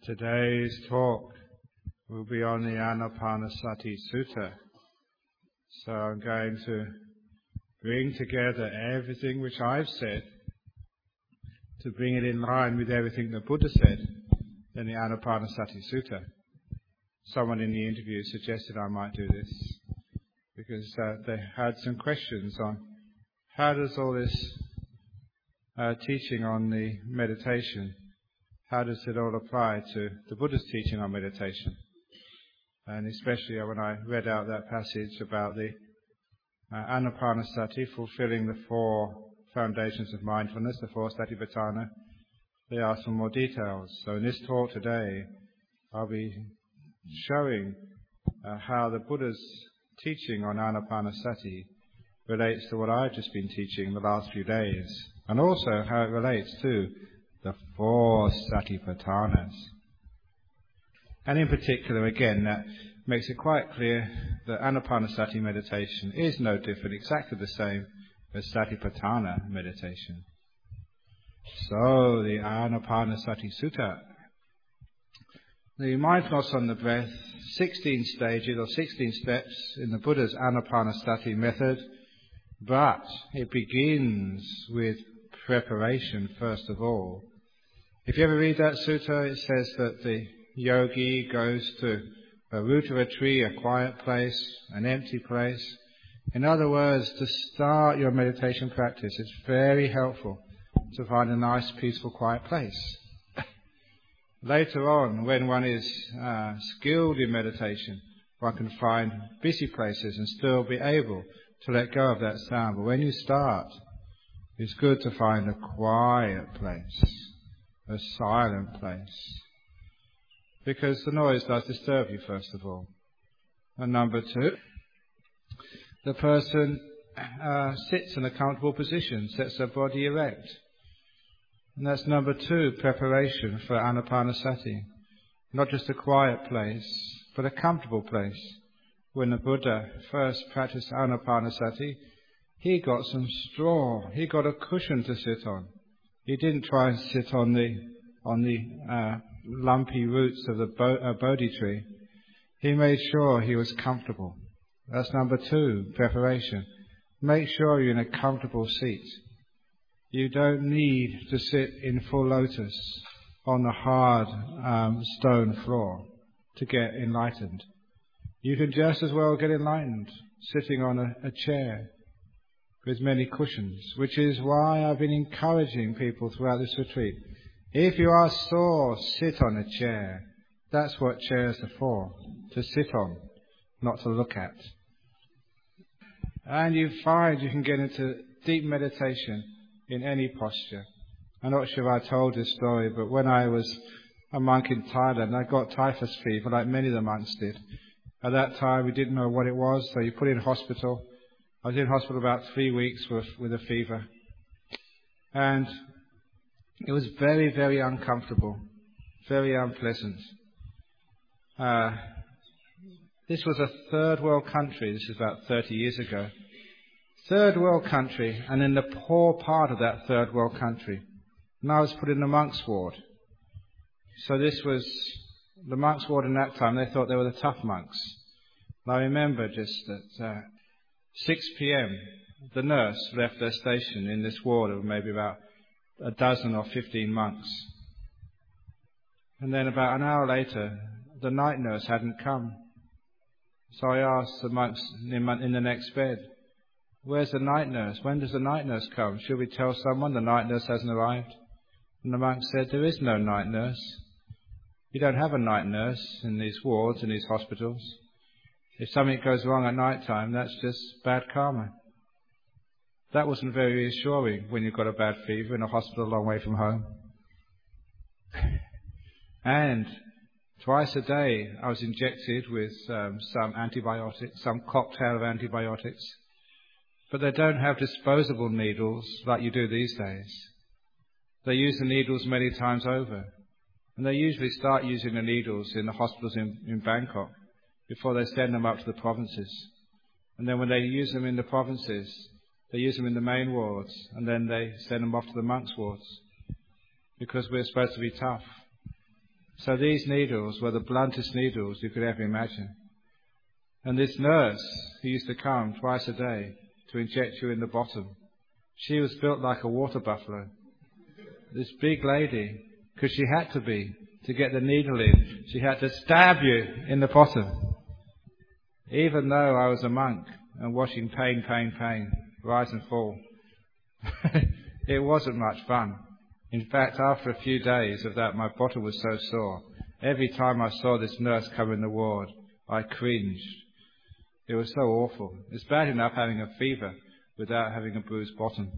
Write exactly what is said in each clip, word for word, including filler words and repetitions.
Today's talk will be on the Anapanasati Sutta. So I'm going to bring together everything which I've said to bring it in line with everything the Buddha said in the Anapanasati Sutta. Someone in the interview suggested I might do this because uh, they had some questions on how does all this uh, teaching on the meditation, how does it all apply to the Buddha's teaching on meditation? And especially when I read out that passage about the uh, Anapanasati, fulfilling the four foundations of mindfulness, the four satipatthana, they asked for more details. So in this talk today, I'll be showing uh, how the Buddha's teaching on Anapanasati relates to what I've just been teaching the last few days, and also how it relates to the four satipatthanas. And in particular, again, that makes it quite clear that Anapanasati meditation is no different, exactly the same as Satipatthana meditation. So, the Anapanasati Sutta. The mindfulness on the breath, sixteen stages or sixteen steps in the Buddha's Anapanasati method, but it begins with preparation first of all. If you ever read that sutta, it says that the yogi goes to a root of a tree, a quiet place, an empty place. In other words, to start your meditation practice, it's very helpful to find a nice, peaceful, quiet place. Later on, when one is uh, skilled in meditation, one can find busy places and still be able to let go of that sound. But when you start, it's good to find a quiet place, a silent place, because the noise does disturb you, first of all. And number two, the person uh, sits in a comfortable position, sets their body erect. And that's number two, preparation for Anapanasati. Not just a quiet place, but a comfortable place. When the Buddha first practiced Anapanasati, he got some straw. He got a cushion to sit on. He didn't try and sit on the on the uh, lumpy roots of the bo- uh, Bodhi tree. He made sure he was comfortable. That's number two, preparation. Make sure you're in a comfortable seat. You don't need to sit in full lotus on the hard um, stone floor to get enlightened. You can just as well get enlightened sitting on a, a chair with many cushions, which is why I've been encouraging people throughout this retreat. If you are sore, sit on a chair. That's what chairs are for, to sit on, not to look at. And you find you can get into deep meditation in any posture. I'm not sure if I told this story, but when I was a monk in Thailand, I got typhus fever like many of the monks did. At that time, we didn't know what it was, so you put in hospital. I was in hospital about three weeks with, with a fever. And it was very, very uncomfortable, very unpleasant. Uh, this was a third world country. This is about thirty years ago. Third world country, and in the poor part of that third world country. And I was put in the monks' ward. So this was the monks' ward in that time. They thought they were the tough monks. And I remember just at uh, six p.m., the nurse left their station in this ward of maybe about a dozen or fifteen monks. And then about an hour later, the night nurse hadn't come. So I asked the monks in the next bed, "Where's the night nurse? When does the night nurse come? Should we tell someone the night nurse hasn't arrived?" And the monk said, "There is no night nurse. You don't have a night nurse in these wards, in these hospitals. If something goes wrong at night time, that's just bad karma." That wasn't very reassuring when you've got a bad fever in a hospital a long way from home. And twice a day I was injected with um, some antibiotics, some cocktail of antibiotics. But they don't have disposable needles like you do these days. They use the needles many times over. And they usually start using the needles in the hospitals in, in Bangkok before they send them up to the provinces. And then when they use them in the provinces, they use them in the main wards, and then they send them off to the monks' wards, because we're supposed to be tough. So these needles were the bluntest needles you could ever imagine. And this nurse who used to come twice a day to inject you in the bottom, she was built like a water buffalo. This big lady, because she had to be, to get the needle in, she had to stab you in the bottom. Even though I was a monk and watching pain, pain, pain, rise and fall, it wasn't much fun. In fact, after a few days of that, my bottom was so sore. Every time I saw this nurse come in the ward, I cringed. It was so awful. It's bad enough having a fever without having a bruised bottom.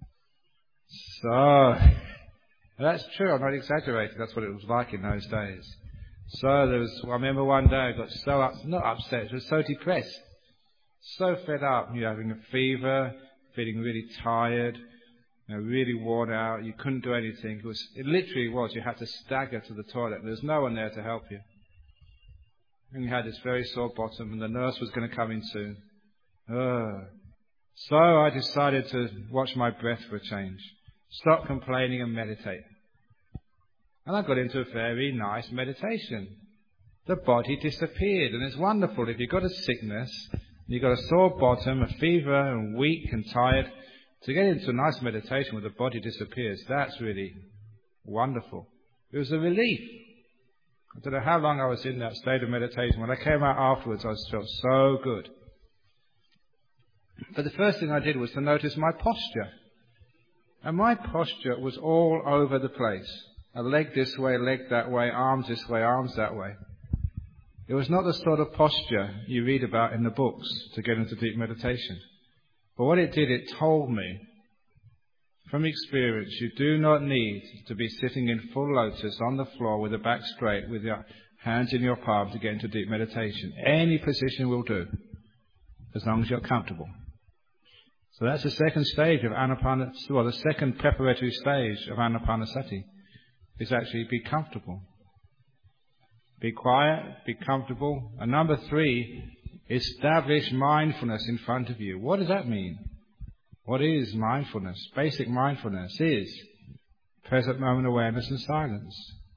So, that's true, I'm not exaggerating, that's what it was like in those days. So there was, well, I remember one day I got so, up, not upset, I was so depressed, so fed up, you know, having a fever, feeling really tired, you know, really worn out, you couldn't do anything. It was, it literally was, you had to stagger to the toilet, there was no one there to help you. And you had this very sore bottom, and the nurse was going to come in soon. Ugh. So I decided to watch my breath for a change, stop complaining and meditate. And I got into a very nice meditation. The body disappeared, and it's wonderful. If you've got a sickness, you've got a sore bottom, a fever, and weak and tired, to get into a nice meditation where the body disappears, that's really wonderful. It was a relief. I don't know how long I was in that state of meditation. When I came out afterwards, I felt so good. But the first thing I did was to notice my posture. And my posture was all over the place. A leg this way, leg that way, arms this way, arms that way. It was not the sort of posture you read about in the books to get into deep meditation. But what it did, it told me, from experience, you do not need to be sitting in full lotus on the floor with the back straight, with your hands in your palm to get into deep meditation. Any position will do, as long as you're comfortable. So that's the second stage of Anapanasati, well, the second preparatory stage of Anapanasati, is actually be comfortable. Be quiet, be comfortable. And number three, establish mindfulness in front of you. What does that mean? What is mindfulness? Basic mindfulness is present moment awareness and silence.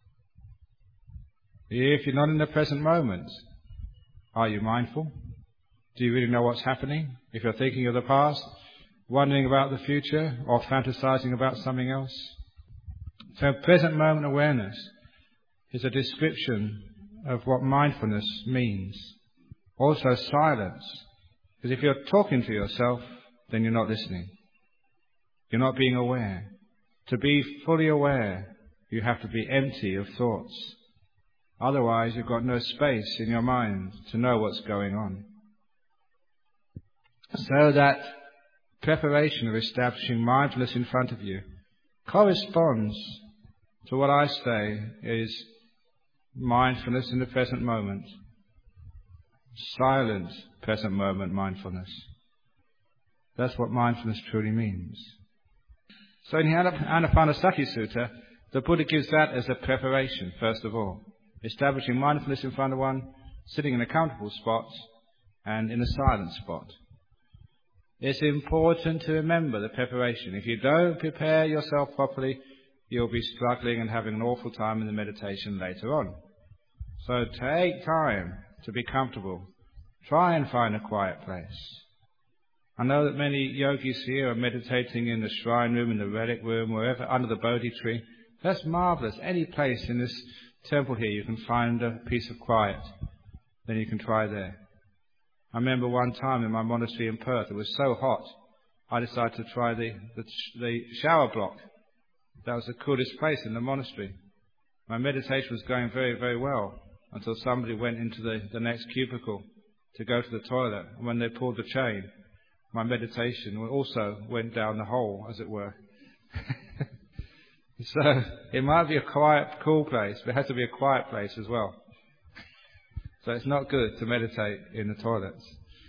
If you're not in the present moment, are you mindful? Do you really know what's happening? If you're thinking of the past, wondering about the future, or fantasizing about something else? So present moment awareness is a description of what mindfulness means. Also silence. Because if you're talking to yourself, then you're not listening. You're not being aware. To be fully aware, you have to be empty of thoughts. Otherwise, you've got no space in your mind to know what's going on. So that preparation of establishing mindfulness in front of you corresponds to what I say is mindfulness in the present moment. Silent present moment mindfulness. That's what mindfulness truly means. So in the Anapanasati Sutta, the Buddha gives that as a preparation, first of all. Establishing mindfulness in front of one, sitting in a comfortable spot, and in a silent spot. It's important to remember the preparation. If you don't prepare yourself properly, you'll be struggling and having an awful time in the meditation later on. So take time to be comfortable. Try and find a quiet place. I know that many yogis here are meditating in the shrine room, in the relic room, wherever, under the Bodhi tree. That's marvelous. Any place in this temple here you can find a piece of quiet, then you can try there. I remember one time in my monastery in Perth, it was so hot, I decided to try the, the, the shower block. That was the coolest place in the monastery. My meditation was going very, very well until somebody went into the, the next cubicle to go to the toilet. And when they pulled the chain, my meditation also went down the hole, as it were. So it might be a quiet, cool place, but it has to be a quiet place as well. So it's not good to meditate in the toilets.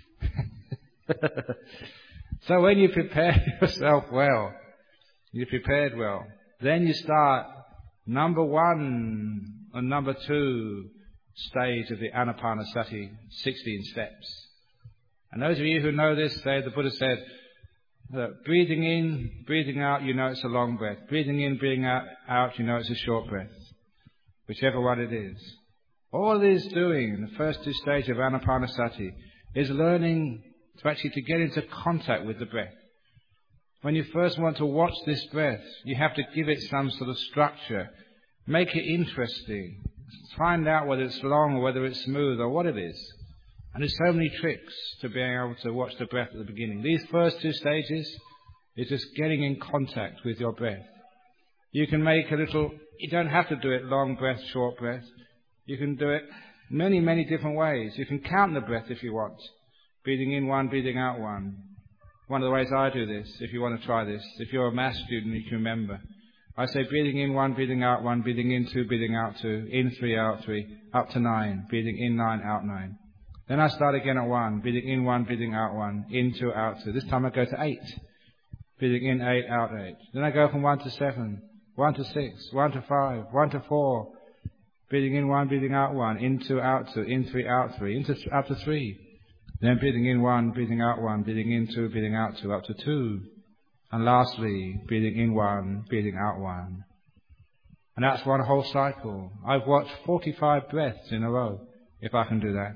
So when you prepare yourself well, you're prepared well, then you start number one and number two stage of the Anapanasati, sixteen steps. And those of you who know this, say the Buddha said, that breathing in, breathing out, you know it's a long breath. Breathing in, breathing out, out, you know it's a short breath. whichever one it is. All it is doing in the first two stages of Anapanasati is learning to actually to get into contact with the breath. When you first want to watch this breath, you have to give it some sort of structure. Make it interesting. Find out whether it's long or whether it's smooth or what it is. And there's so many tricks to being able to watch the breath at the beginning. These first two stages is just getting in contact with your breath. You can make a little, you don't have to do it long breath, short breath. You can do it many, many different ways. You can count the breath if you want. Breathing in one, breathing out one. One of the ways I do this, if you want to try this, if you're a maths student, you can remember. I say breathing in one, breathing out one, breathing in two, breathing out two, in three, out three, up to nine, breathing in nine, out nine. Then I start again at one, breathing in one, breathing out one, in two, out two. This time I go to eight, breathing in eight, out eight. Then I go from one to seven, one to six, one to five, one to four, breathing in one, breathing out one, in two, out two, in three, out three, into th- up to three. Then breathing in one, breathing out one, breathing in two, breathing out two, up to two. And lastly, breathing in one, breathing out one. And that's one whole cycle. I've watched forty-five breaths in a row, if I can do that.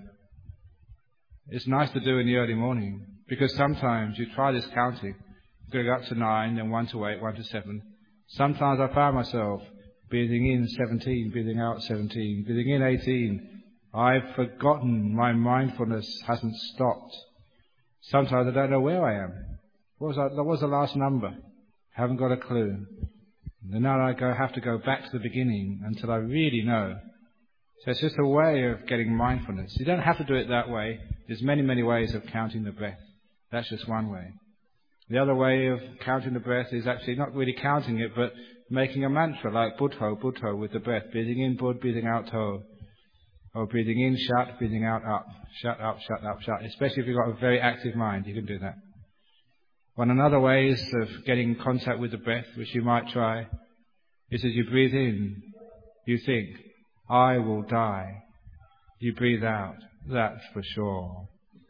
It's nice to do in the early morning, because sometimes you try this counting, going up to nine, then one to eight, one to seven. Sometimes I find myself breathing in seventeen, breathing out seventeen, breathing in eighteen. I've forgotten, my mindfulness hasn't stopped. Sometimes I don't know where I am. What was, I, what was the last number? Haven't got a clue. And now I go, have to go back to the beginning until I really know. So it's just a way of getting mindfulness. You don't have to do it that way. There's many, many ways of counting the breath. That's just one way. The other way of counting the breath is actually not really counting it, but making a mantra like Buddho, Buddho with the breath. Breathing in Bud, breathing out To. Or breathing in shut, breathing out up. Shut up, shut up, shut. Especially if you've got a very active mind, you can do that. One another ways of getting in contact with the breath, which you might try, is as you breathe in, you think, I will die. You breathe out, that's for sure.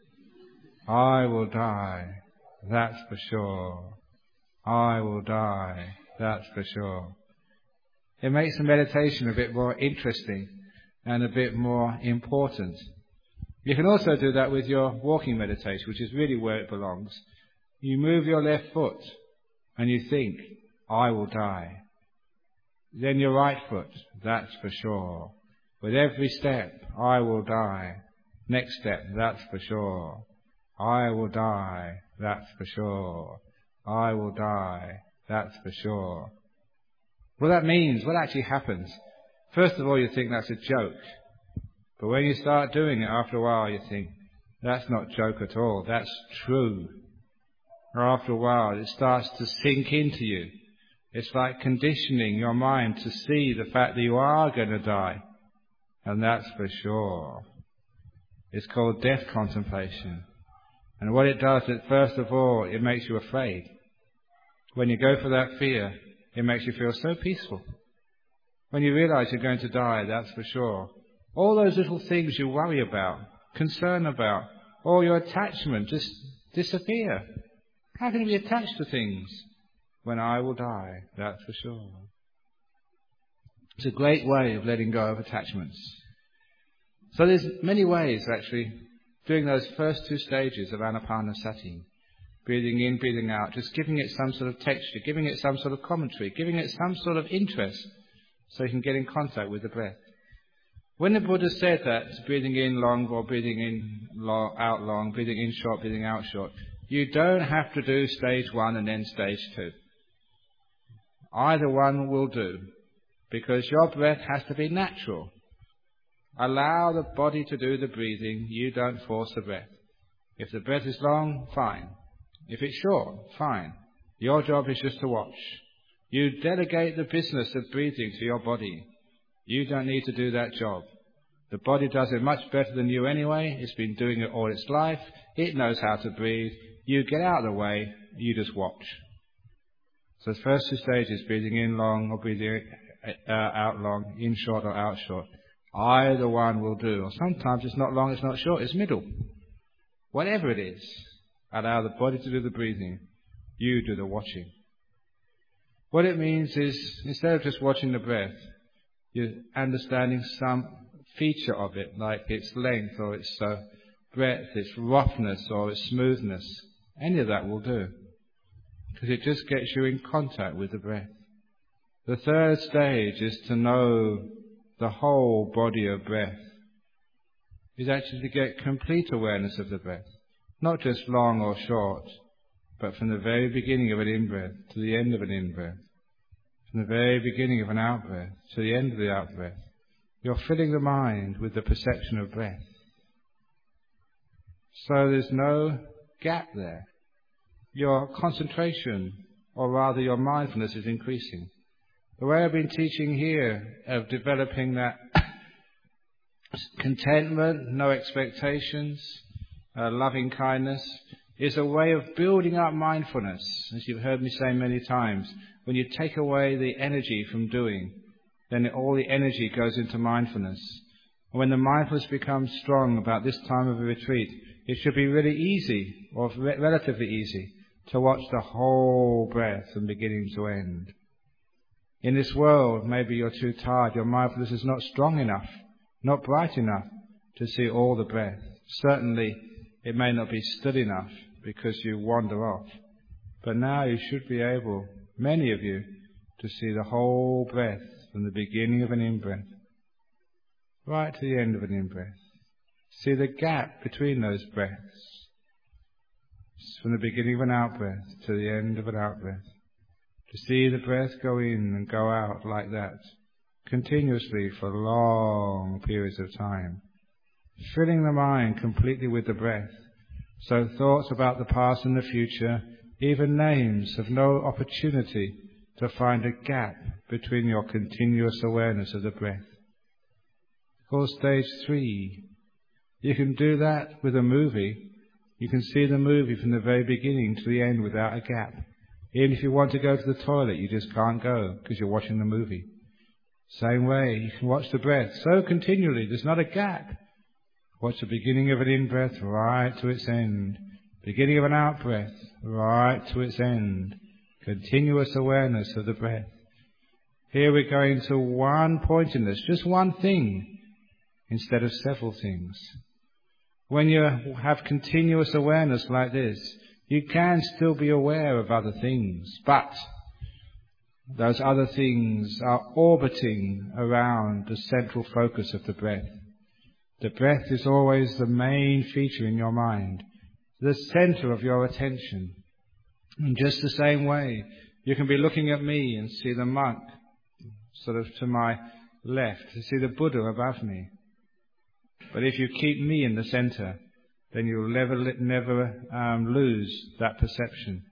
I will die, that's for sure. I will die, that's for sure. It makes the meditation a bit more interesting and a bit more important. You can also do that with your walking meditation, which is really where it belongs. You move your left foot and you think, I will die. Then your right foot, that's for sure. With every step, I will die. Next step, that's for sure. I will die, that's for sure. I will die, that's for sure. What that means, what actually happens, first of all you think that's a joke. But when you start doing it after a while you think, that's not a joke at all, that's true. Or after a while it starts to sink into you. It's like conditioning your mind to see the fact that you are going to die. And that's for sure. It's called death contemplation. And what it does is, first of all, it makes you afraid. When you go for that fear, it makes you feel so peaceful. When you realize you're going to die, that's for sure. All those little things you worry about, concern about, all your attachment just disappear. How can you be attached to things? When I will die, that's for sure. It's a great way of letting go of attachments. So there's many ways, actually, doing those first two stages of Anapanasati. Breathing in, breathing out, just giving it some sort of texture, giving it some sort of commentary, giving it some sort of interest so you can get in contact with the breath. When the Buddha said that, breathing in long or breathing in long, out long, breathing in short, breathing out short, you don't have to do stage one and then stage two. Either one will do, because your breath has to be natural. Allow the body to do the breathing, you don't force the breath. If the breath is long, fine. If it's short, fine. Your job is just to watch. You delegate the business of breathing to your body. You don't need to do that job. The body does it much better than you anyway. It's been doing it all its life. It knows how to breathe. You get out of the way. You just watch. So the first two stages, breathing in long or breathing uh, out long, in short or out short. Either one will do. Or sometimes it's not long, it's not short, it's middle. Whatever it is, allow the body to do the breathing. You do the watching. What it means is, instead of just watching the breath, You're understanding some feature of it, like its length or its uh, breadth, its roughness or its smoothness. Any of that will do, because it just gets you in contact with the breath. The third stage is to know the whole body of breath, is actually to get complete awareness of the breath, not just long or short, but from the very beginning of an in-breath to the end of an in-breath, from the very beginning of an out-breath to the end of the out-breath. You're filling the mind with the perception of breath. So there's no gap there. Your concentration, or rather your mindfulness, is increasing. The way I've been teaching here of developing that contentment, no expectations, uh, loving kindness, is a way of building up mindfulness. As you've heard me say many times, when you take away the energy from doing, then all the energy goes into mindfulness. And when the mindfulness becomes strong about this time of a retreat, it should be really easy, or re- relatively easy, to watch the whole breath from beginning to end. In this world, maybe you're too tired, your mindfulness is not strong enough, not bright enough to see all the breath. Certainly, it may not be still enough because you wander off. But now you should be able, many of you, to see the whole breath from the beginning of an in-breath right to the end of an in-breath. See the gap between those breaths, from the beginning of an out-breath to the end of an out-breath. To see the breath go in and go out like that, continuously for long periods of time, filling the mind completely with the breath, so thoughts about the past and the future, even names, have no opportunity to find a gap between your continuous awareness of the breath. Called stage three. You can do that with a movie. You can see the movie from the very beginning to the end without a gap. Even if you want to go to the toilet, you just can't go because you're watching the movie. Same way, you can watch the breath so continually, there's not a gap. Watch the beginning of an in-breath right to its end. Beginning of an out-breath right to its end. Continuous awareness of the breath. Here we're going to one pointedness, just one thing, instead of several things. When you have continuous awareness like this, you can still be aware of other things, but those other things are orbiting around the central focus of the breath. The breath is always the main feature in your mind, the center of your attention. In just the same way, you can be looking at me and see the monk sort of to my left, to see the Buddha above me. But if you keep me in the center, then you'll never, never um, lose that perception.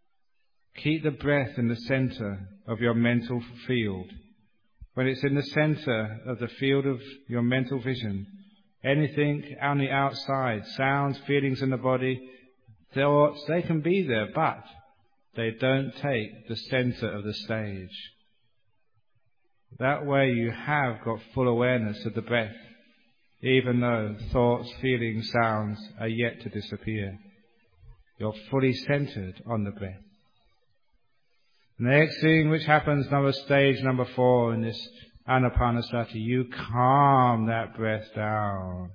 Keep the breath in the center of your mental field. When it's in the center of the field of your mental vision, anything on the outside, sounds, feelings in the body, thoughts, they can be there, but they don't take the center of the stage. That way you have got full awareness of the breath, even though thoughts, feelings, sounds are yet to disappear. You're fully centered on the breath. The next thing which happens, number stage number four in this Anapanasati, you calm that breath down.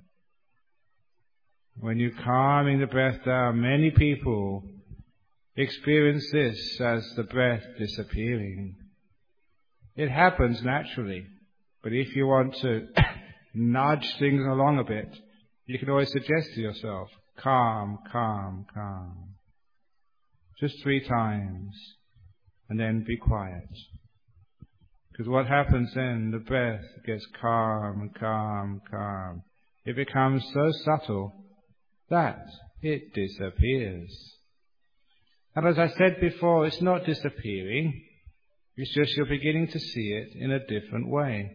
When you're calming the breath down, many people experience this as the breath disappearing. It happens naturally, but if you want to nudge things along a bit, you can always suggest to yourself, calm, calm, calm. Just three times, and then be quiet. Because what happens then, the breath gets calm, calm, calm. It becomes so subtle that it disappears. And as I said before, it's not disappearing. It's just you're beginning to see it in a different way.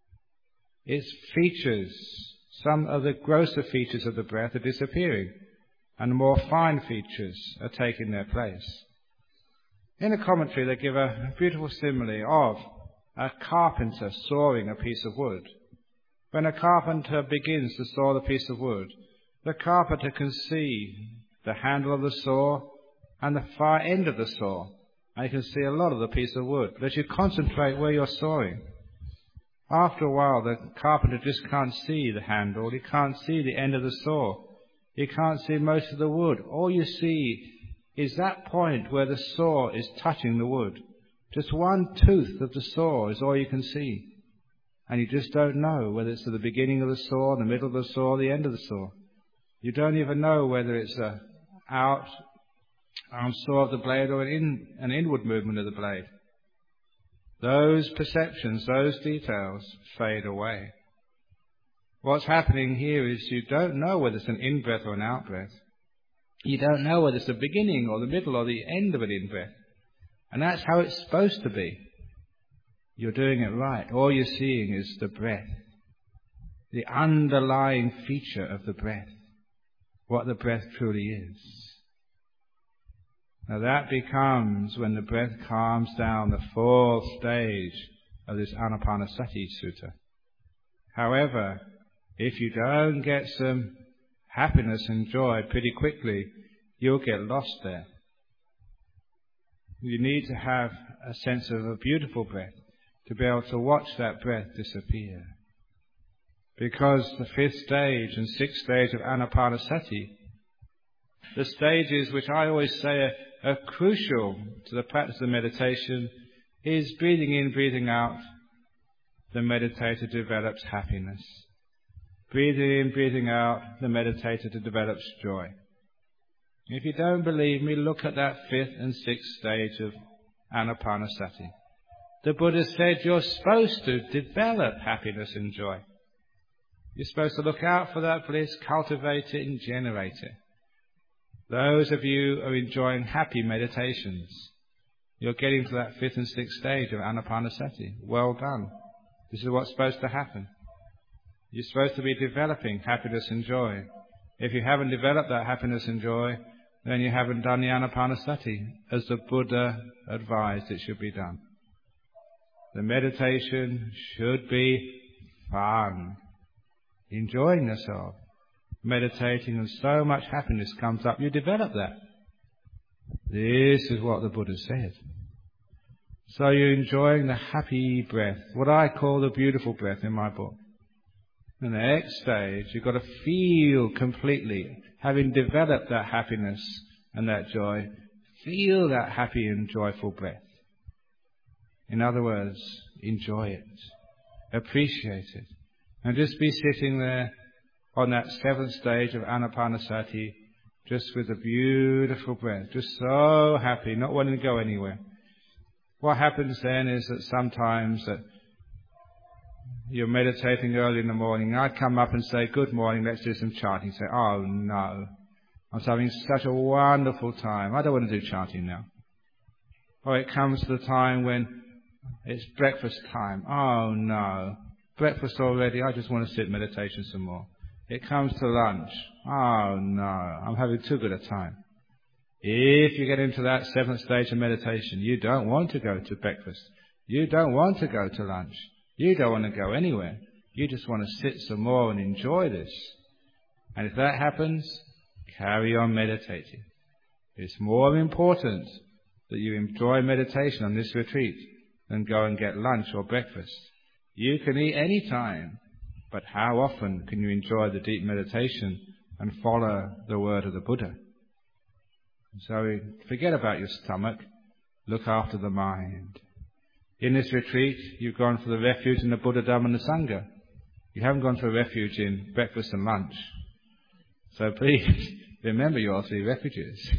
Its features, some of the grosser features of the breath are disappearing, and the more fine features are taking their place. In a commentary, they give a beautiful simile of a carpenter sawing a piece of wood. When a carpenter begins to saw the piece of wood, the carpenter can see the handle of the saw and the far end of the saw. And you can see a lot of the piece of wood. But as you concentrate where you're sawing, After a while, the carpenter just can't see the handle. He can't see the end of the saw. He can't see most of the wood. All you see is that point where the saw is touching the wood. Just one tooth of the saw is all you can see. And you just don't know whether it's at the beginning of the saw, the middle of the saw, the end of the saw. You don't even know whether it's a out arm saw of the blade or an, in, an inward movement of the blade. Those perceptions, those details fade away. What's happening here is you don't know whether it's an in-breath or an out-breath. You don't know whether it's the beginning or the middle or the end of an in-breath. And that's how it's supposed to be. You're doing it right. All you're seeing is the breath, the underlying feature of the breath, what the breath truly is. Now that becomes, when the breath calms down, the fourth stage of this Anapanasati Sutta. However, if you don't get some happiness and joy pretty quickly, you'll get lost there. You need to have a sense of a beautiful breath to be able to watch that breath disappear. Because the fifth stage and sixth stage of Anapanasati, the stages which I always say are, are crucial to the practice of meditation, is breathing in, breathing out. The meditator develops happiness. Breathing in, breathing out, the meditator develops joy. If you don't believe me, look at that fifth and sixth stage of Anapanasati. The Buddha said you're supposed to develop happiness and joy. You're supposed to look out for that bliss, cultivate it and generate it. Those of you who are enjoying happy meditations, you're getting to that fifth and sixth stage of Anapanasati. Well done. This is what's supposed to happen. You're supposed to be developing happiness and joy. If you haven't developed that happiness and joy, then you haven't done the Anapanasati as the Buddha advised it should be done. The meditation should be fun, enjoying yourself, meditating, and so much happiness comes up, you develop that. This is what the Buddha said. So you're enjoying the happy breath, what I call the beautiful breath in my book. In the next stage, you've got to feel completely, having developed that happiness and that joy, feel that happy and joyful breath. In other words, enjoy it, appreciate it, and just be sitting there on that seventh stage of Anapanasati, just with a beautiful breath, just so happy, not wanting to go anywhere. What happens then is that sometimes that you're meditating early in the morning, I come up and say, good morning, let's do some chanting. You say, oh no, I'm having such a wonderful time, I don't want to do chanting now. Or it comes to the time when it's breakfast time, oh no, breakfast already, I just want to sit in meditation some more. It comes to lunch, oh no, I'm having too good a time. If you get into that seventh stage of meditation, you don't want to go to breakfast, you don't want to go to lunch, you don't want to go anywhere. You just want to sit some more and enjoy this. And if that happens, carry on meditating. It's more important that you enjoy meditation on this retreat than go and get lunch or breakfast. You can eat any time, but how often can you enjoy the deep meditation and follow the word of the Buddha? So forget about your stomach. Look after the mind. In this retreat, you've gone for the refuge in the Buddha, Dhamma and the Sangha. You haven't gone for a refuge in breakfast and lunch. So please, remember your three refuges.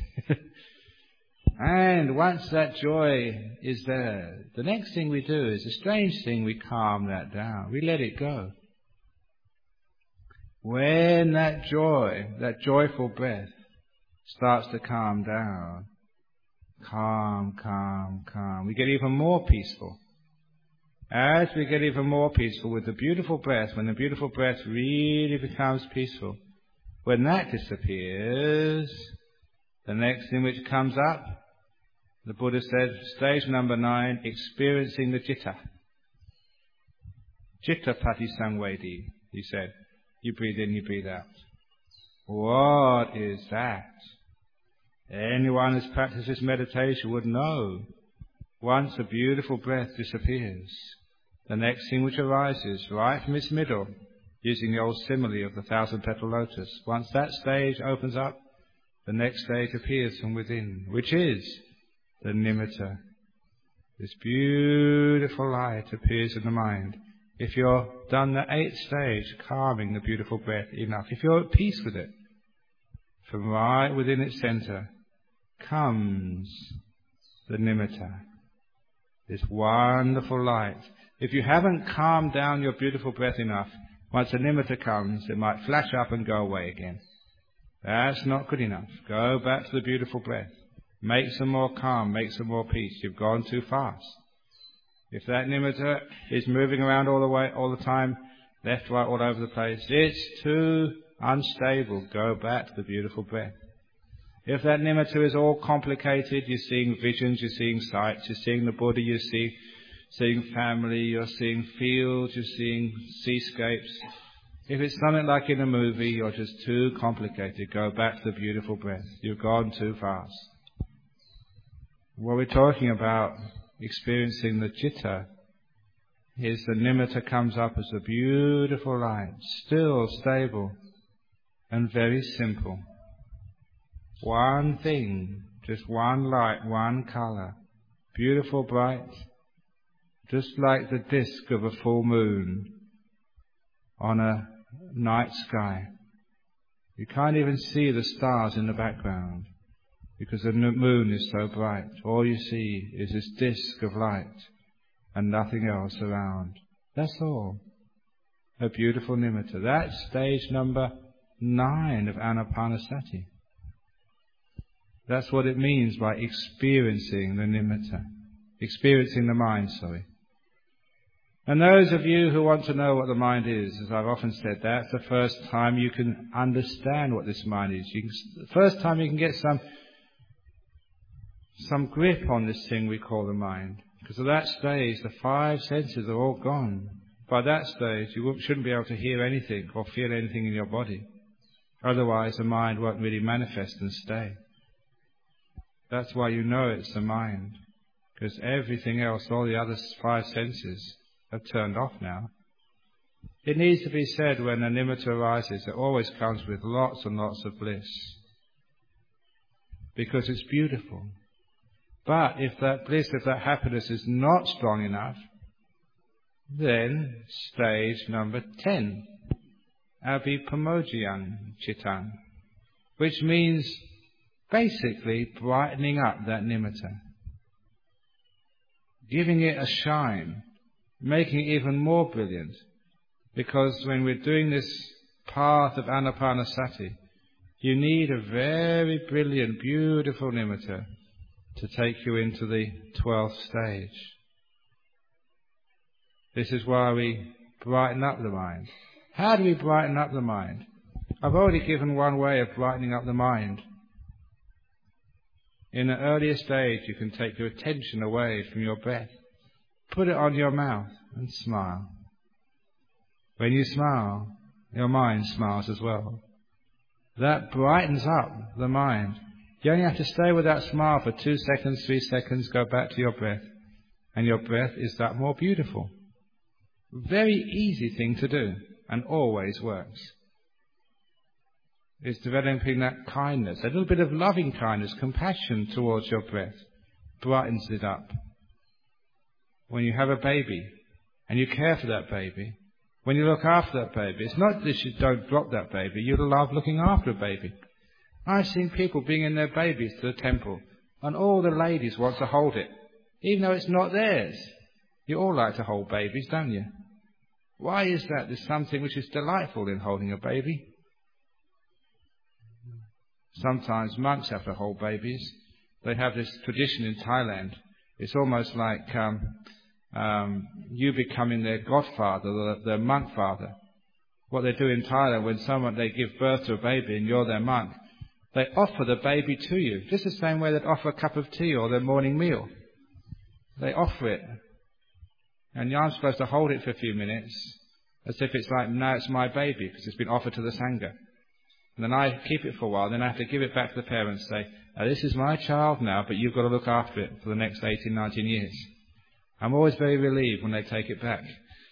And once that joy is there, the next thing we do is a strange thing, we calm that down. We let it go. When that joy, that joyful breath, starts to calm down, calm, calm, calm, we get even more peaceful. As we get even more peaceful with the beautiful breath, when the beautiful breath really becomes peaceful, when that disappears, the next thing which comes up, the Buddha said, stage number nine, experiencing the citta. Citta pati samvedi, he said. You breathe in, you breathe out. What is that? Anyone who's practiced this meditation would know. Once a beautiful breath disappears, the next thing which arises right from its middle, using the old simile of the thousand-petal lotus, once that stage opens up, the next stage appears from within, which is the nimitta. This beautiful light appears in the mind. If you're done the eighth stage, calming the beautiful breath enough, if you're at peace with it, from right within its center comes the nimitta, this wonderful light. If you haven't calmed down your beautiful breath enough, once the nimitta comes, it might flash up and go away again. That's not good enough. Go back to the beautiful breath. Make some more calm, make some more peace. You've gone too fast. If that nimitta is moving around all the way, all the time, left, right, all over the place, it's too unstable. Go back to the beautiful breath. If that nimitta is all complicated, you're seeing visions, you're seeing sights, you're seeing the Buddha, you're seeing, seeing family, you're seeing fields, you're seeing seascapes. If it's something like in a movie, you're just too complicated. Go back to the beautiful breath. You've gone too fast. What we're talking about, experiencing the citta, is the nimitta comes up as a beautiful light, still, stable, and very simple. One thing, just one light, one color, beautiful, bright, just like the disk of a full moon on a night sky. You can't even see the stars in the background because the moon is so bright. All you see is this disk of light and nothing else around. That's all. A beautiful nimitta. That's stage number nine of Anapanasati. That's what it means by experiencing the nimitta. Experiencing the mind, sorry. And those of you who want to know what the mind is, as I've often said, that's the first time you can understand what this mind is. You can, the first time you can get some some grip on this thing we call the mind. Because at that stage, the five senses are all gone. By that stage, you shouldn't be able to hear anything or feel anything in your body. Otherwise, the mind won't really manifest and stay. That's why you know it's the mind. Because everything else, all the other five senses, have turned off now. It needs to be said when a nimitta arises, it always comes with lots and lots of bliss. Because it's beautiful. But if that bliss, if that happiness is not strong enough, then stage number ten, Abhipamojayang Cittang, which means basically brightening up that nimitta, giving it a shine, making it even more brilliant. Because when we're doing this path of Anapanasati, you need a very brilliant, beautiful nimitta to take you into the twelfth stage. This is why we brighten up the mind. How do we brighten up the mind? I've already given one way of brightening up the mind. In an earlier stage, you can take your attention away from your breath. Put it on your mouth and smile. When you smile, your mind smiles as well. That brightens up the mind. You only have to stay with that smile for two seconds, three seconds, go back to your breath. And your breath is that more beautiful. Very easy thing to do and always works. It's developing that kindness, a little bit of loving kindness, compassion towards your breath. Brightens it up. When you have a baby and you care for that baby, when you look after that baby, it's not that you don't drop that baby, you love looking after a baby. I've seen people bringing their babies to the temple and all the ladies want to hold it, even though it's not theirs. You all like to hold babies, don't you? Why is that? There's something which is delightful in holding a baby. Sometimes monks have to hold babies. They have this tradition in Thailand. It's almost like um, um, you becoming their godfather, their, their monk father. What they do in Thailand, when someone they give birth to a baby and you're their monk, they offer the baby to you, just the same way they'd offer a cup of tea or their morning meal. They offer it. And I'm supposed to hold it for a few minutes, as if it's like, now it's my baby, because it's been offered to the Sangha. And then I keep it for a while, then I have to give it back to the parents and say, now this is my child now, but you've got to look after it for the next eighteen, nineteen years. I'm always very relieved when they take it back.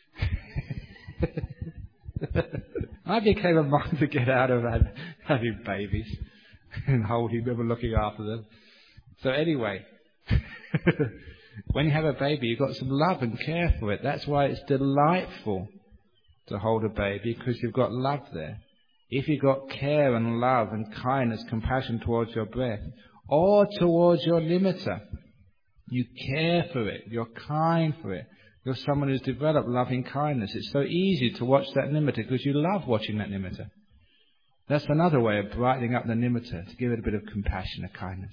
I became a monk to get out of having babies and holding them and looking after them. So anyway, when you have a baby, you've got some love and care for it. That's why it's delightful to hold a baby, because you've got love there. If you've got care and love and kindness, compassion towards your breath, or towards your nimitta, you care for it, you're kind for it, you're someone who's developed loving kindness. It's so easy to watch that nimitta because you love watching that nimitta. That's another way of brightening up the nimitta, to give it a bit of compassion and kindness.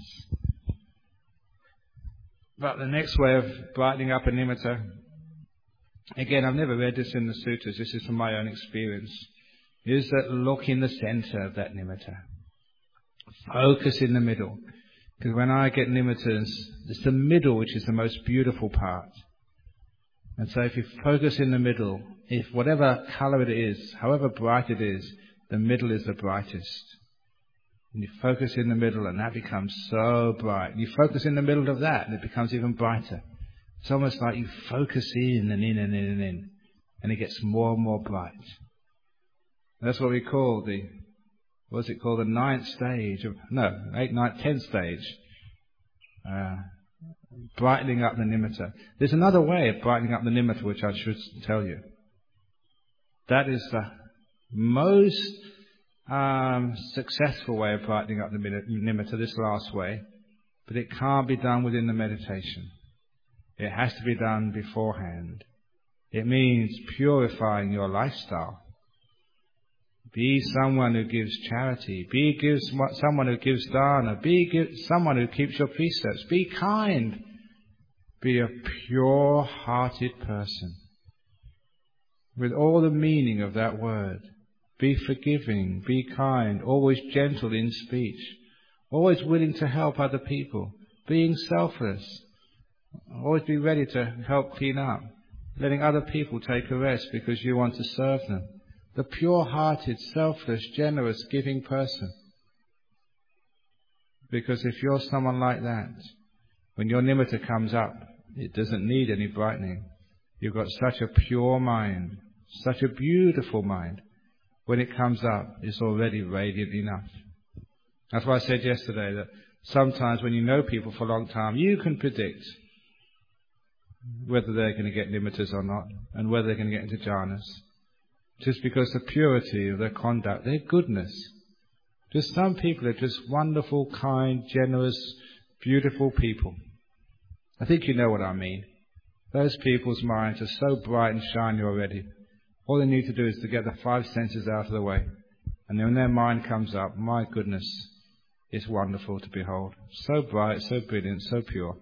But the next way of brightening up a nimitta, again, I've never read this in the sutras, this is from my own experience, is that look in the center of that nimitta. Focus in the middle. Because when I get nimittas, it's the middle which is the most beautiful part. And so if you focus in the middle, if whatever color it is, however bright it is, the middle is the brightest. And you focus in the middle and that becomes so bright. You focus in the middle of that and it becomes even brighter. It's almost like you focus in and in and in and in. And it gets more and more bright. That's what we call the, what's it called, the ninth stage of, no, eighth, ninth, tenth stage. Uh, brightening up the nimitta. There's another way of brightening up the nimitta which I should tell you. That is the most um, successful way of brightening up the nimitta, this last way. But it can't be done within the meditation. It has to be done beforehand. It means purifying your lifestyle. Be someone who gives charity. Be gives, someone who gives dana. Be give, someone who keeps your precepts. Be kind. Be a pure-hearted person. With all the meaning of that word. Be forgiving. Be kind. Always gentle in speech. Always willing to help other people. Being selfless. Always be ready to help clean up. Letting other people take a rest because you want to serve them. The pure-hearted, selfless, generous, giving person. Because if you're someone like that, when your nimitta comes up, it doesn't need any brightening. You've got such a pure mind, such a beautiful mind. When it comes up, it's already radiant enough. That's why I said yesterday that sometimes when you know people for a long time, you can predict whether they're going to get nimittas or not, and whether they're going to get into jhanas. Just because the purity of their conduct, their goodness. Just some people are just wonderful, kind, generous, beautiful people. I think you know what I mean. Those people's minds are so bright and shiny already. All they need to do is to get the five senses out of the way. And then when their mind comes up, my goodness, it's wonderful to behold. So bright, so brilliant, so pure.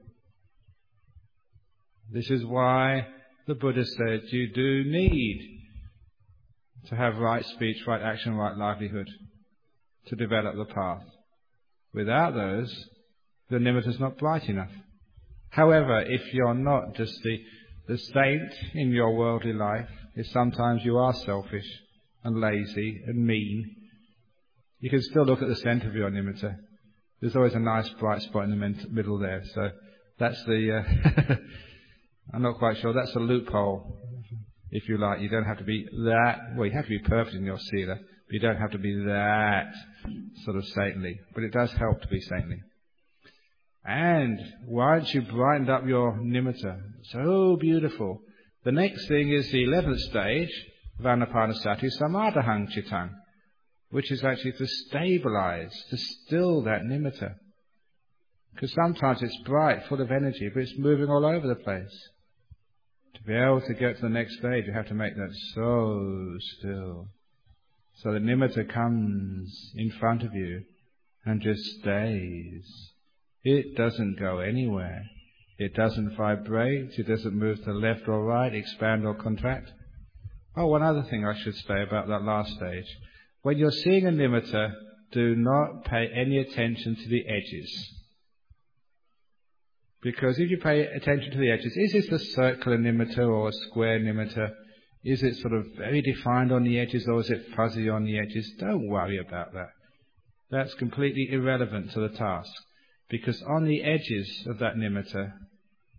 This is why the Buddha said you do need to have right speech, right action, right livelihood to develop the path. Without those, the nimitta is not bright enough. However, if you're not just the, the saint in your worldly life, if sometimes you are selfish and lazy and mean, you can still look at the centre of your nimitta. There's always a nice bright spot in the middle there. So that's the, uh, I'm not quite sure, that's a loophole. If you like, you don't have to be that, well, you have to be perfect in your sila, but you don't have to be that sort of saintly. But it does help to be saintly. And once you've brightened up your nimitta, so beautiful, the next thing is the eleventh stage of Anapanasati, Samadhahang Chittang, which is actually to stabilize, to still that nimitta. Because sometimes it's bright, full of energy, but it's moving all over the place. To be able to get to the next stage, you have to make that so still. So the nimitta comes in front of you and just stays. It doesn't go anywhere. It doesn't vibrate. It doesn't move to the left or right, expand or contract. Oh, one other thing I should say about that last stage. When you're seeing a nimitta, do not pay any attention to the edges. Because if you pay attention to the edges, is this a circular nimitta or a square nimitta? Is it sort of very defined on the edges or is it fuzzy on the edges? Don't worry about that. That's completely irrelevant to the task. Because on the edges of that nimitta,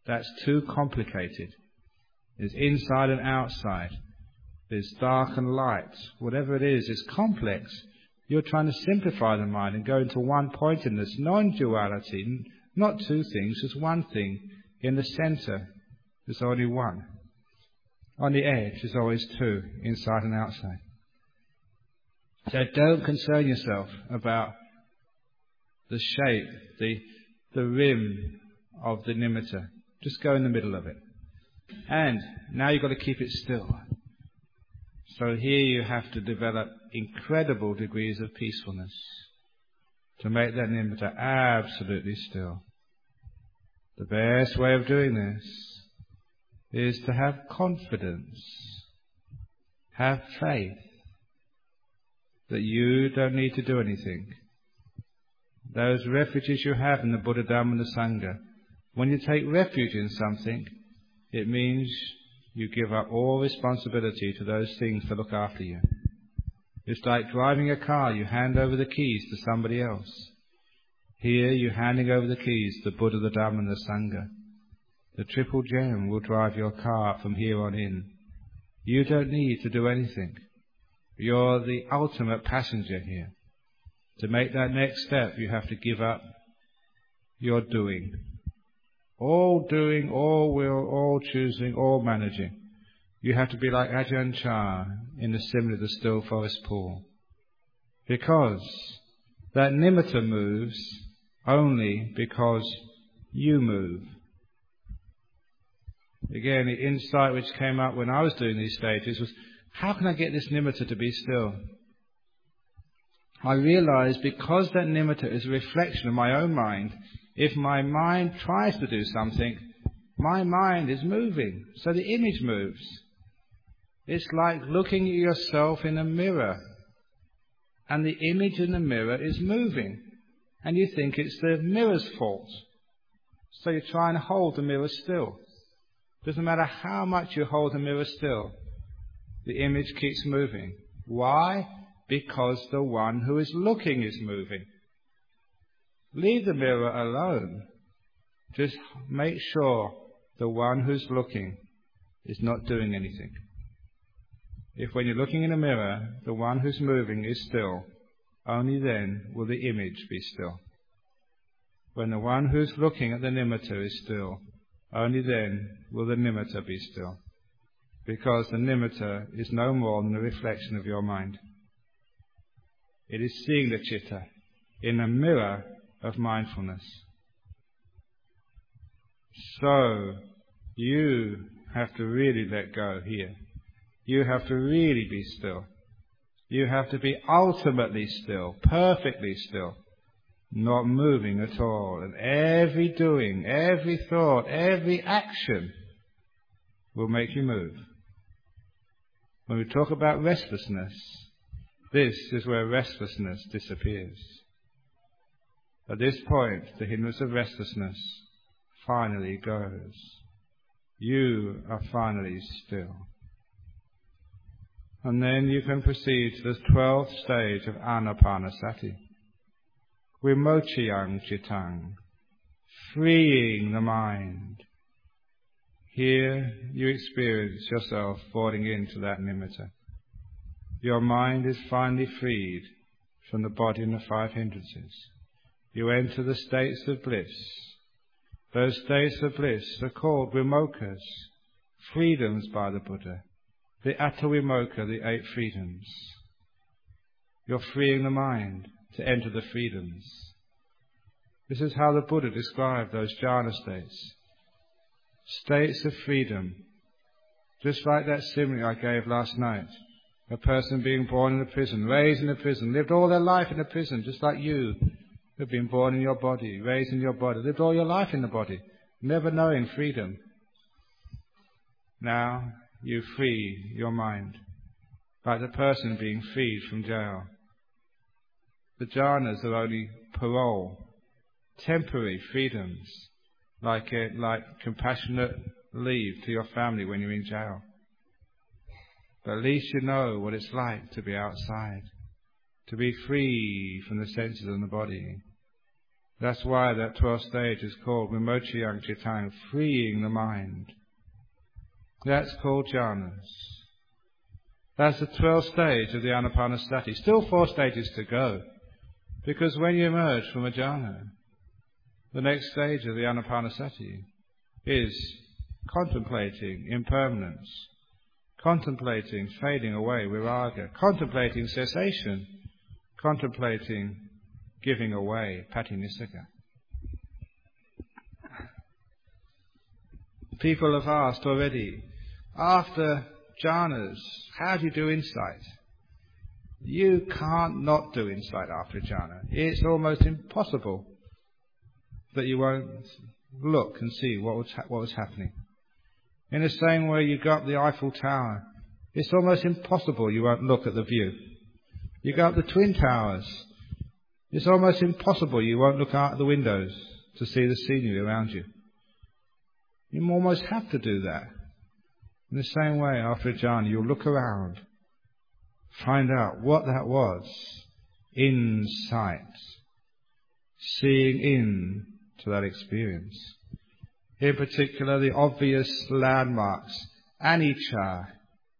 That's too complicated. There's inside and outside. There's dark and light. Whatever it is, it's complex. You're trying to simplify the mind and go into one-pointedness, non-duality, not two things, just one thing. In the center, there's only one. On the edge, there's always two, inside and outside. So don't concern yourself about the shape, the, the rim of the nimitta. Just go in the middle of it. And now you've got to keep it still. So here you have to develop incredible degrees of peacefulness to make that nimitta absolutely still. The best way of doing this is to have confidence, have faith that you don't need to do anything. Those refuges you have in the Buddha, Dhamma and the Sangha, when you take refuge in something, it means you give up all responsibility to those things to look after you. It's like driving a car, you hand over the keys to somebody else. Here you're handing over the keys to the Buddha, the Dhamma and the Sangha. The Triple Gem will drive your car from here on in. You don't need to do anything. You're the ultimate passenger here. To make that next step, you have to give up your doing. All doing, all will, all choosing, all managing. You have to be like Ajahn Chah in the simile of the still forest pool. Because that nimitta moves only because you move. Again, the insight which came up when I was doing these stages was, how can I get this nimitta to be still? I realized because that nimitta is a reflection of my own mind, if my mind tries to do something, my mind is moving, so the image moves. It's like looking at yourself in a mirror, and the image in the mirror is moving, and you think it's the mirror's fault. So you try and hold the mirror still. Doesn't matter how much you hold the mirror still, the image keeps moving. Why? Because the one who is looking is moving. Leave the mirror alone. Just make sure the one who's looking is not doing anything. If when you're looking in a mirror, the one who's moving is still, only then will the image be still. When the one who's looking at the nimitta is still, only then will the nimitta be still. Because the nimitta is no more than a reflection of your mind. It is seeing the citta in a mirror of mindfulness. So, you have to really let go here. You have to really be still. You have to be ultimately still, perfectly still, not moving at all. And every doing, every thought, every action will make you move. When we talk about restlessness, this is where restlessness disappears. At this point, the hindrance of restlessness finally goes. You are finally still. And then you can proceed to the twelfth stage of Anapanasati. Vimochiyang Chittang, freeing the mind. Here you experience yourself falling into that nimitta. Your mind is finally freed from the body and the five hindrances. You enter the states of bliss. Those states of bliss are called vimokas, freedoms by the Buddha. The Attavimoka, the eight freedoms. You're freeing the mind to enter the freedoms. This is how the Buddha described those jhana states. States of freedom. Just like that simile I gave last night. A person being born in a prison, raised in a prison, lived all their life in a prison, just like you have been born in your body, raised in your body, lived all your life in the body, never knowing freedom. Now you free your mind, like the person being freed from jail. The jhanas are only parole, temporary freedoms, like a, like compassionate leave to your family when you're in jail. But at least you know what it's like to be outside, to be free from the senses and the body. That's why that twelfth stage is called Vimochiyang Chittang, freeing the mind. That's called jhanas. That's the twelfth stage of the Anapanasati. Still four stages to go. Because when you emerge from a jhana, the next stage of the Anapanasati is contemplating impermanence, contemplating fading away, viraga, contemplating cessation, contemplating giving away, patinisika. People have asked already, after jhanas, how do you do insight? You can't not do insight after jhana. It's almost impossible that you won't look and see what was, ha- what was happening. In the same way you go up the Eiffel Tower, it's almost impossible you won't look at the view. You go up the Twin Towers, it's almost impossible you won't look out the windows to see the scenery around you. You almost have to do that. In the same way, after a jhana, you'll look around, find out what that was, insight, seeing in to that experience. In particular, the obvious landmarks, anicca,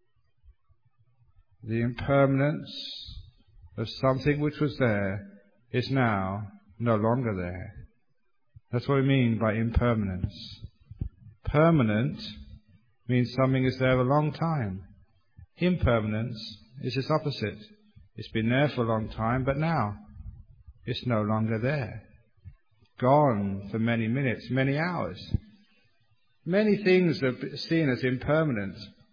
the impermanence of something which was there is now no longer there. That's what we mean by impermanence. Permanent means something is there a long time. Impermanence is its opposite. It's been there for a long time, but now it's no longer there. Gone for many minutes, many hours. Many things are seen as impermanent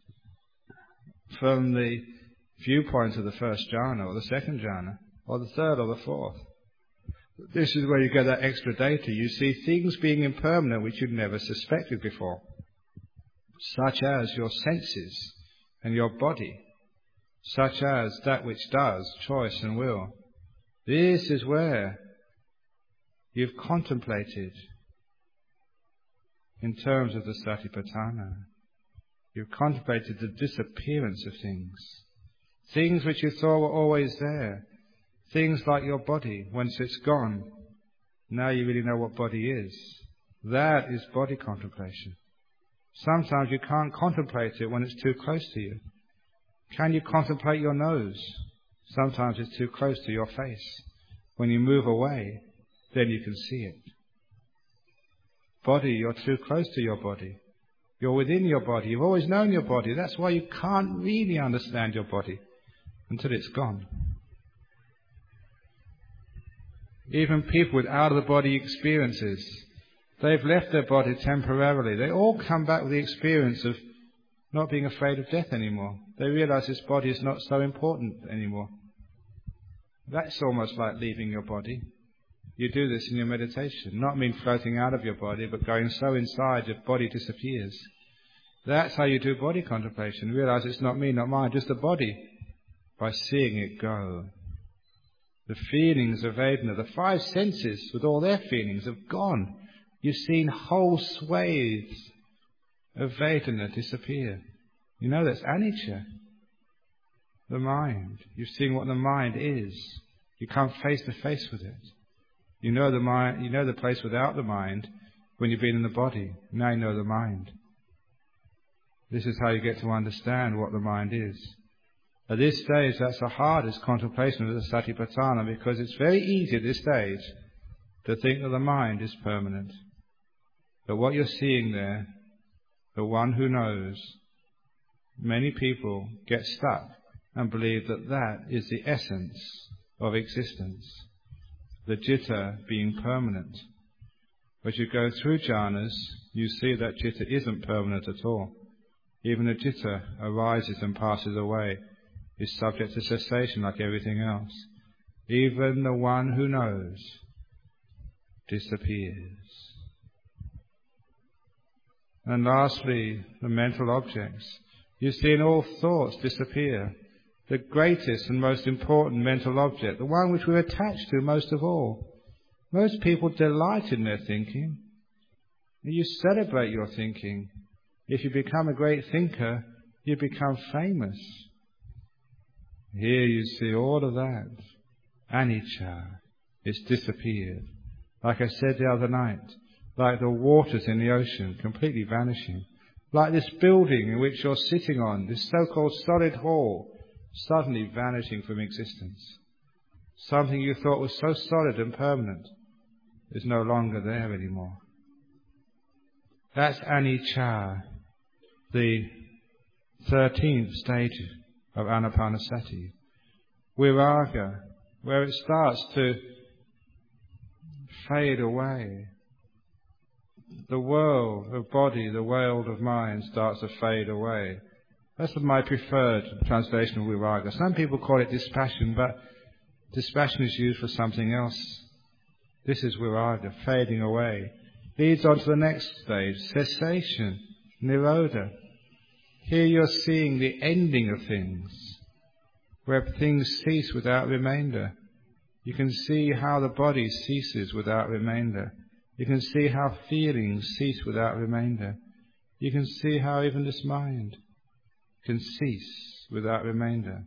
from the viewpoint of the first jhana or the second jhana or the third or the fourth. This is where you get that extra data. You see things being impermanent which you'd never suspected before, such as your senses and your body, such as that which does, choice and will. This is where you've contemplated in terms of the Satipatthana. You've contemplated the disappearance of things. Things which you thought were always there. Things like your body, once it's gone, now you really know what body is. That is body contemplation. Sometimes you can't contemplate it when it's too close to you. Can you contemplate your nose? Sometimes it's too close to your face. When you move away, then you can see it. Body, you're too close to your body. You're within your body. You've always known your body. That's why you can't really understand your body until it's gone. Even people with out-of-the-body experiences, they've left their body temporarily. They all come back with the experience of not being afraid of death anymore. They realize this body is not so important anymore. That's almost like leaving your body. You do this in your meditation, not mean floating out of your body, but going so inside your body disappears. That's how you do body contemplation. Realize it's not me, not mine, just the body, by seeing it go. The feelings of Vedana, the five senses with all their feelings have gone. You've seen whole swathes of Vedana disappear. You know that's anicca. The mind. You've seen what the mind is. You come face to face with it. You know the mind. You know the place without the mind when you've been in the body. Now you know the mind. This is how you get to understand what the mind is. At this stage, that's the hardest contemplation of the Satipatthana, because it's very easy at this stage to think that the mind is permanent. But what you're seeing there, the one who knows, many people get stuck and believe that that is the essence of existence, the citta being permanent. As you go through jhanas, you see that citta isn't permanent at all. Even the citta arises and passes away, is subject to cessation like everything else. Even the one who knows disappears. And lastly, the mental objects. You've seen all thoughts disappear. The greatest and most important mental object, the one which we're attached to most of all. Most people delight in their thinking. You celebrate your thinking. If you become a great thinker, you become famous. Here you see all of that. Anicca. It's disappeared. Like I said the other night, like the waters in the ocean completely vanishing. Like this building in which you're sitting on, this so-called solid hall, suddenly vanishing from existence. Something you thought was so solid and permanent is no longer there anymore. That's anicca, the thirteenth stage of Anapanasati. Viraga, where it starts to fade away. The world of body, the world of mind starts to fade away. That's my preferred translation of viraga. Some people call it dispassion, but dispassion is used for something else. This is viraga, fading away. Leads on to the next stage, cessation, nirodha. Here you're seeing the ending of things, where things cease without remainder. You can see how the body ceases without remainder. You can see how feelings cease without remainder. You can see how even this mind can cease without remainder.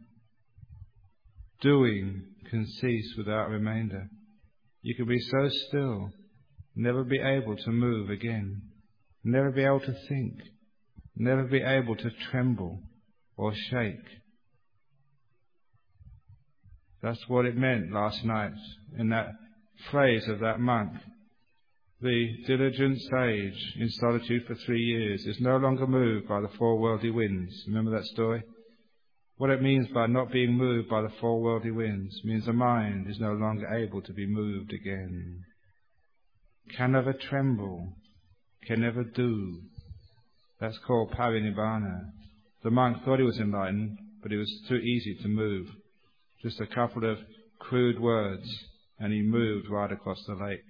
Doing can cease without remainder. You can be so still, never be able to move again, never be able to think, never be able to tremble or shake. That's what it meant last night in that phrase of that monk. The diligent sage in solitude for three years is no longer moved by the four worldly winds. Remember that story? What it means by not being moved by the four worldly winds means the mind is no longer able to be moved again. Can never tremble, can never do. That's called parinibbana. The monk thought he was enlightened, but it was too easy to move. Just a couple of crude words, and he moved right across the lake.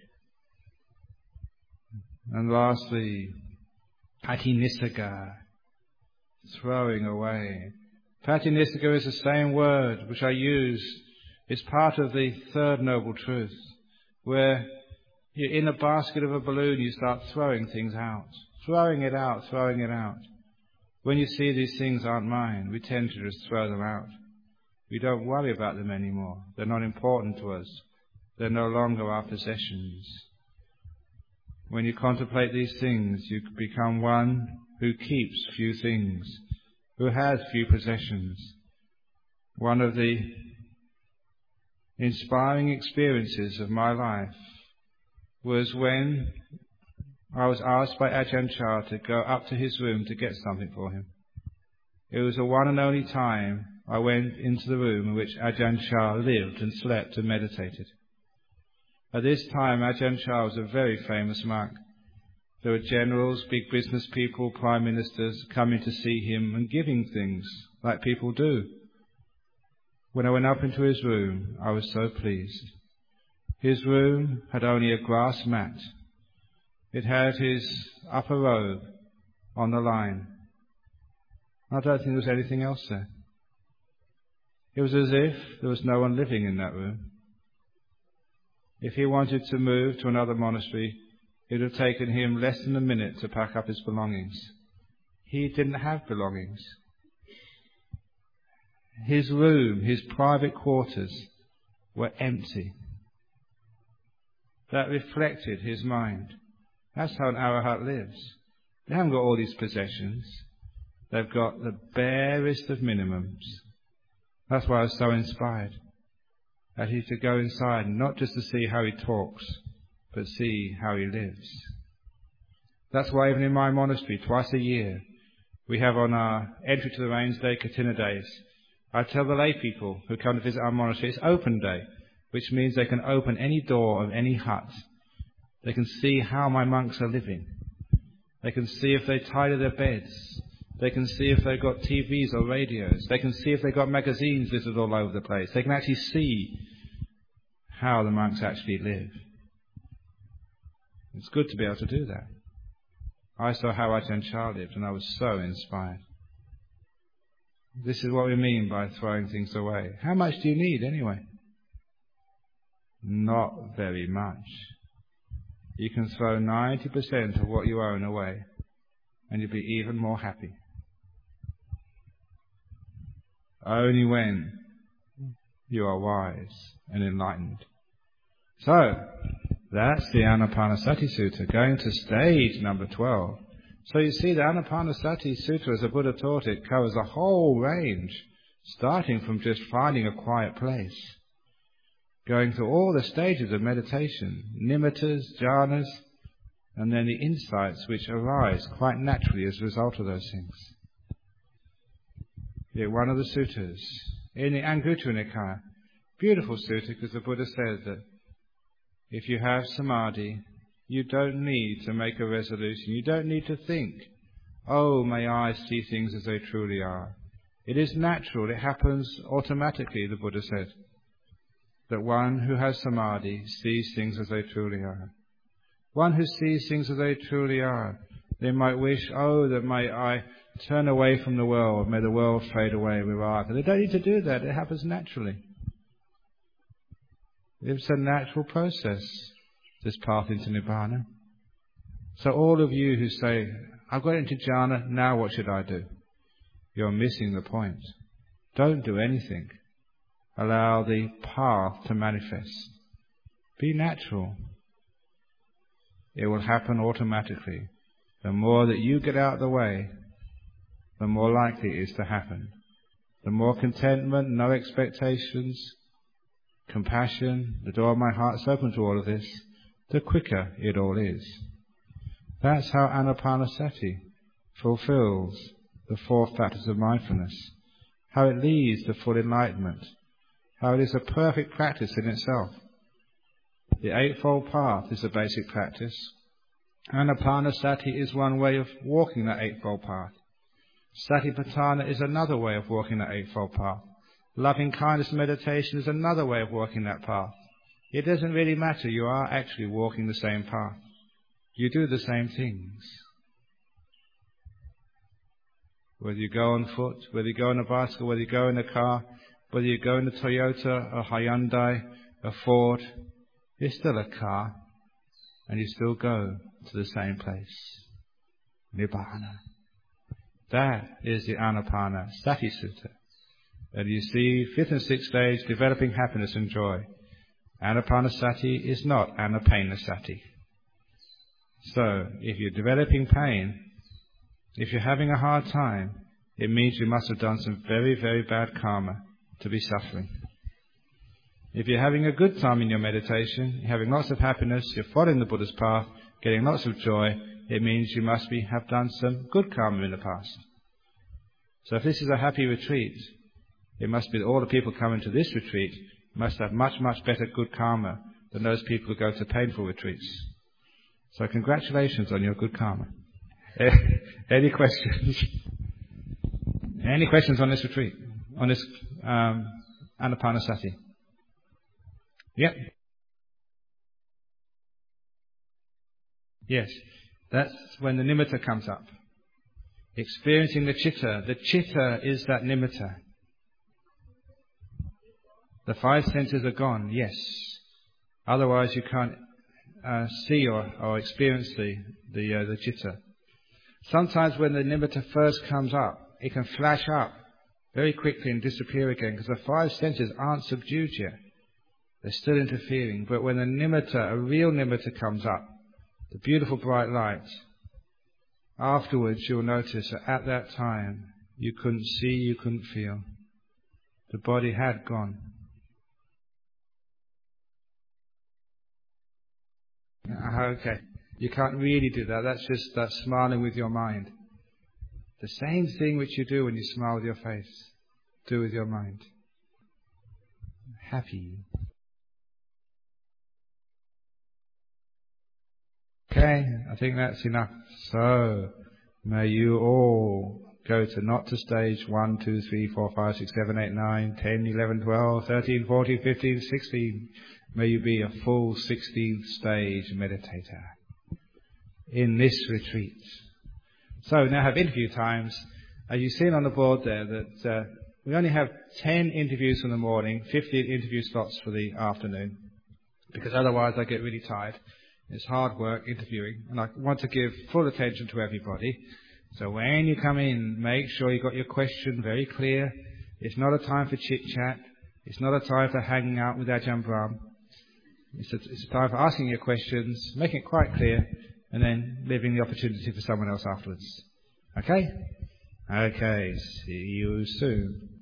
And lastly, patinissagga, throwing away. Patinissagga is the same word which I use. It's part of the third noble truth, where you're in a basket of a balloon, you start throwing things out. Throwing it out, throwing it out. When you see these things aren't mine, we tend to just throw them out. We don't worry about them anymore. They're not important to us. They're no longer our possessions. When you contemplate these things, you become one who keeps few things, who has few possessions. One of the inspiring experiences of my life was when I was asked by Ajahn Chah to go up to his room to get something for him. It was the one and only time I went into the room in which Ajahn Chah lived and slept and meditated. At this time, Ajahn Chah was a very famous monk. There were generals, big business people, prime ministers coming to see him and giving things like people do. When I went up into his room, I was so pleased. His room had only a grass mat. It had his upper robe on the line. I don't think there was anything else there. It was as if there was no one living in that room. If he wanted to move to another monastery, it would have taken him less than a minute to pack up his belongings. He didn't have belongings. His room, his private quarters, were empty. That reflected his mind. That's how an arahat lives. They haven't got all these possessions. They've got the barest of minimums. That's why I was so inspired. That he should go inside, not just to see how he talks, but see how he lives. That's why even in my monastery, twice a year, we have on our entry to the rains day, Katina days. I tell the lay people who come to visit our monastery, it's open day, which means they can open any door of any hut. They can see how my monks are living. They can see if they tidy their beds. They can see if they've got T Vs or radios. They can see if they've got magazines listed all over the place. They can actually see how the monks actually live. It's good to be able to do that. I saw how Ajahn Chah lived, and I was so inspired. This is what we mean by throwing things away. How much do you need anyway? Not very much. You can throw ninety percent of what you own away, and you'll be even more happy. Only when you are wise and enlightened. So, That's the Anapanasati Sutta, going to stage number twelve. So you see, the Anapanasati Sutta, as the Buddha taught it, covers a whole range, starting from just finding a quiet place, going through all the stages of meditation, nimittas, jhanas, and then the insights which arise quite naturally as a result of those things. Yeah, one of the suttas, in the Anguttara Nikaya, beautiful sutta, because the Buddha says that if you have samadhi, you don't need to make a resolution. You don't need to think, oh, may I see things as they truly are. It is natural. It happens automatically, the Buddha said, that one who has samadhi sees things as they truly are. One who sees things as they truly are, they might wish, oh, that may I turn away from the world, may the world fade away with art. They don't need to do that. It happens naturally. It's a natural process, this path into Nibbana. So all of you who say, I've got into jhana, now what should I do? You're missing the point. Don't do anything. Allow the path to manifest. Be natural. It will happen automatically. The more that you get out of the way, the more likely it is to happen. The more contentment, no expectations, compassion, the door of my heart is open to all of this, the quicker it all is. That's how Anapanasati fulfills the four factors of mindfulness, how it leads to full enlightenment, how it is a perfect practice in itself. The Eightfold Path is a basic practice. Anapanasati is one way of walking that Eightfold Path. Satipatthana is another way of walking that Eightfold Path. Loving kindness meditation is another way of walking that path. It doesn't really matter. You are actually walking the same path. You do the same things. Whether you go on foot, whether you go in a bicycle, whether you go in a car, whether you go in a Toyota, a Hyundai, a Ford, it's still a car, and you still go to the same place. Nibbana. That is the Anapanasati Sutta. And you see, fifth and sixth stage, developing happiness and joy. Anapanasati is not Anapanasati. So, if you're developing pain, if you're having a hard time, it means you must have done some very, very bad karma to be suffering. If you're having a good time in your meditation, you're having lots of happiness, you're following the Buddha's path, getting lots of joy, it means you must be, have done some good karma in the past. So if this is a happy retreat, it must be that all the people coming to this retreat must have much, much better good karma than those people who go to painful retreats. So congratulations on your good karma. Any questions? Any questions on this retreat? On this um, Anapanasati? Yep. Yes. That's when the nimitta comes up. Experiencing the chitta. The chitta is that nimitta. The five senses are gone, yes. Otherwise you can't uh, see or, or experience the, the, uh, the chitta. Sometimes when the nimitta first comes up, it can flash up very quickly and disappear again, because the five senses aren't subdued yet. They're still interfering. But when the nimitta, a real nimitta comes up, the beautiful bright light, afterwards you'll notice that at that time you couldn't see, you couldn't feel. The body had gone. Okay, you can't really do that. That's just that smiling with your mind. The same thing which you do when you smile with your face, do with your mind. Happy. Okay, I think that's enough. So, may you all go to not to stage one, two, three, four, five, six, seven, eight, nine, ten, eleven, twelve, thirteen, fourteen, fifteen, sixteen. May you be a full sixteenth stage meditator in this retreat. So now have interview times. As you've seen on the board there that uh, we only have ten interviews in the morning, fifteen interview slots for the afternoon, because otherwise I get really tired. It's hard work interviewing, and I want to give full attention to everybody. So when you come in, make sure you got your question very clear. It's not a time for chit-chat. It's not a time for hanging out with Ajahn Brahm. It's a, it's a time for asking your questions, making it quite clear, and then leaving the opportunity for someone else afterwards. Okay? Okay, see you soon.